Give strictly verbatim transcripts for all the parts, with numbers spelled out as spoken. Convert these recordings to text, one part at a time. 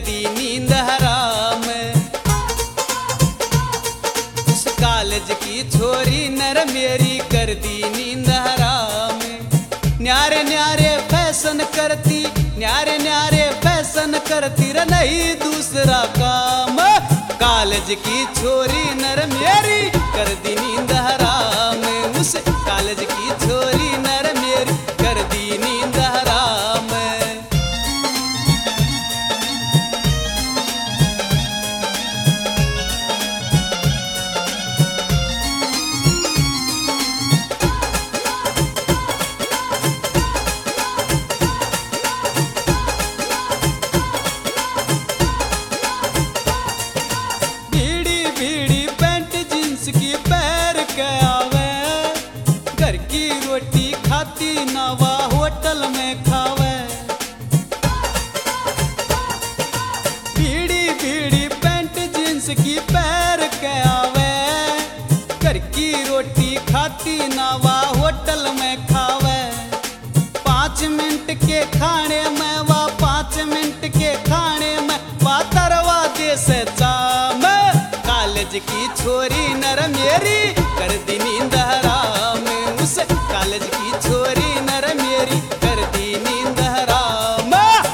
दी नींद हराम। उस कॉलेज की छोरी नर मेरी कर दी नींद हराम। न्यारे न्यारे फैशन करती, न्यारे न्यारे फैशन करती रे नहीं दूसरा काम। कॉलेज की छोरी नर मेरी कर दी नींद हराम। उस कॉलेज की छोरी नर मेरी कर दी नींद हराम। भीड़ी भीड़ी पैंट जींस की पैर के आवे, घर की रोटी खाती नवा होटल में खावे। भीड़ी भीड़ी पैंट जींस की पैर के आवे, घर की रोटी खाती नवा होटल में खावे। पाँच मिनट के खाने में वा पाँच मिनट के खाने में पातरवा दे से चाम। कॉलेज की छोरी नर मेरी कर दी नींद हराम। उस कॉलेज की छोरी नर मेरी कर दी नींद हराम।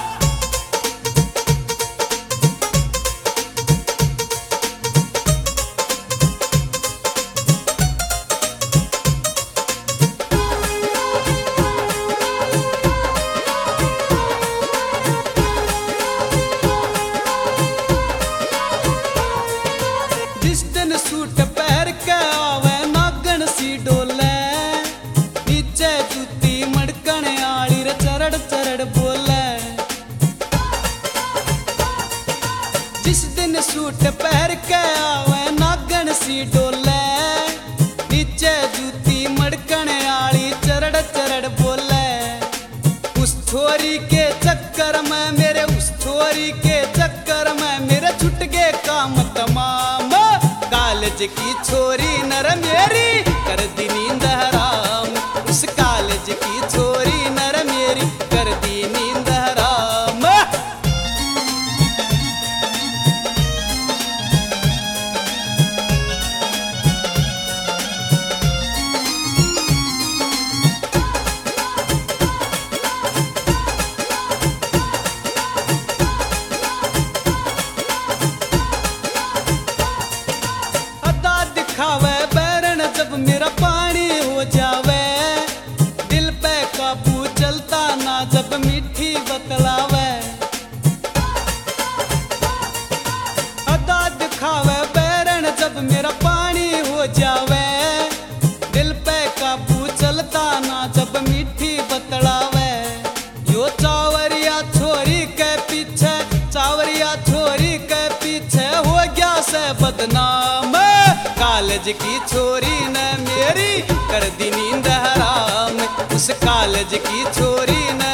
जिस दिन सूट पहन के आवे नागन सी डोले, नीचे जूती मड़कन आली रे चरड़ चरड़ बोले। जिस दिन सूट पहन के आवे नागन सी डोले, नीचे जूती मड़कन आली चरड़ चरड़ बोले। उस छोरी के चक्कर में मेरे उस छोरी के चक्कर में मेरे छुट गए काम तमाम। कॉलेज की छोरी नर मेरी कर दी नींद हराम। उस कॉलेज की छोरी नर मेरी कर दी नींद हराम। अदा दिखावे बैरन जब मेरा पानी हो जावे, दिल पे काबू चलता ना जब मीठी बतलावे। अदा दिखावे बैरन जब मेरा पानी हो जावे, दिल पे काबू चलता ना जब मीठी बतलावे। यो चावरिया छोरी के पीछे, चावरिया छोरी के पीछे हो गया से बदनाम। कॉलेज की छोरी ने मेरी कर दी नींद हराम। उस कॉलेज की छोरी ने